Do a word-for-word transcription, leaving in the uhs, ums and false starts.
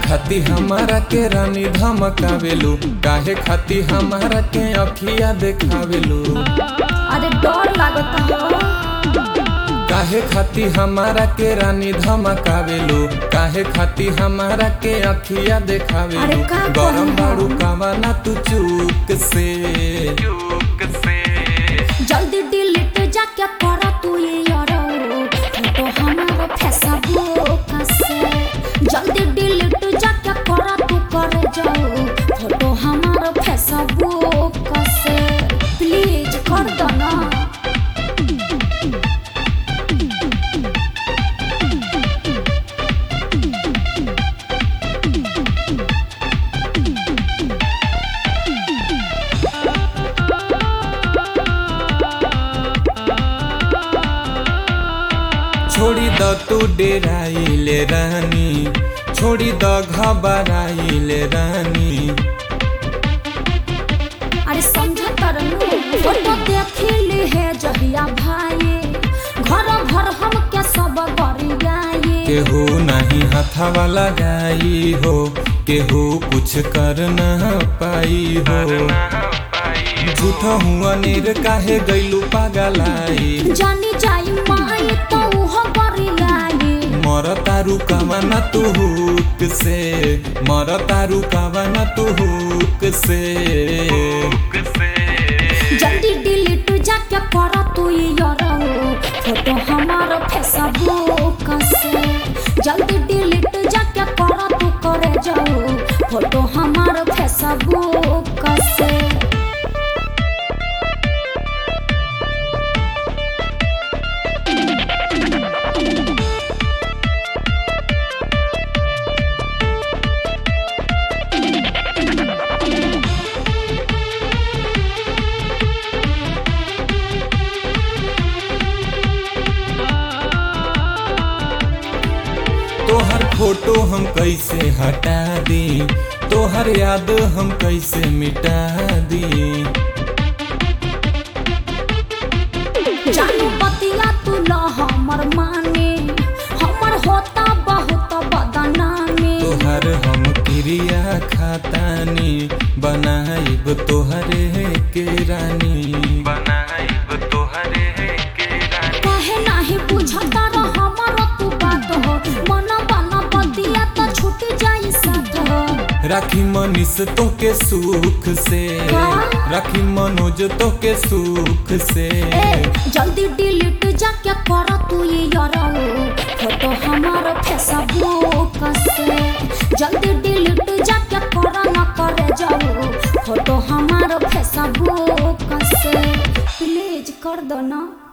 खाती हमारा के रानी धमकावेलू, काहे खाती हमारा के अखिया देखावेलू। अरे डर लागता हो। काहे खाती हमारा के रानी धमकावेलू, काहे खाती हमारा के अखिया देखावेलू। गरम बाड़ू कावाना तू चूक से चूक से जल्दी डिलीट जाके कर तू ये यारो फोटो हमारा फेसबुक से। जल्दी डिलीट जाके कर तू कर जाओ फोटो हमारा फेसबुक से। प्लीज कर दो ना। छोड़ी द तू डेराइले रानी, छोड़ी द घबराइले रानी। अरे समझ तरनू फोटो देखिले है जहिया भाई घर भर हम के सब गरियाए। केहू नहीं हथवा लगाई हो, केहू कुछ कर न पाई हो। झूठा हुआ निर काहे गइलू पागलाई। जानी जाई माई तो उहो गरियाए। मर तारू कावाना तू हुक से, मर तारू कावाना तू हुक से। जल्दी डिलीट जाके कर तू यारो फोटो हमारा फेसबुक से। जल्दी डिलीट जाके कर तू करे जाओ फोटो हमारा फेसबुक से। तोहर फोटो हम कैसे हटा दी, तोहर याद हम कैसे मिटा दी। जानू बतिया तू ल हमर माने हमर होता बहुत बदनामी। तोहर हम क्रिया खातानी बनाइब तोहरे के रानी, बनाइब तोहरे के रानी। काहे नाही बुझता र हमर तू बात हो मन बना बतिया तो छूट जाई साथ हो। राखी मनीष तो के सुख से, राखी मनोज तो के सुख से। ए, जल्दी डिलीट जाके कर तू ये यारो फोटो हमारा फेसबुक से। जल्दी डिलीट जाके कर न करे जाओ फोटो हमारा फेसबुक से। प्लीज कर दो ना।